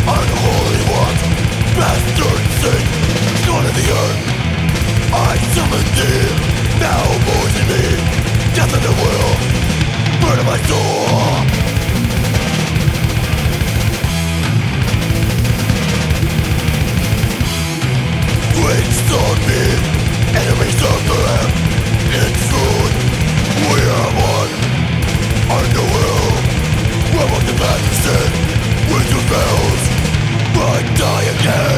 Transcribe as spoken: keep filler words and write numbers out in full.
Unholy ones, bastard sin, God of the earth, I summon thee, now poison me, death in the will, murder my soul. Wings on me, enemies of the lamb, in truth, we are one, under will, we walk the path of sin, with your bells, but die again.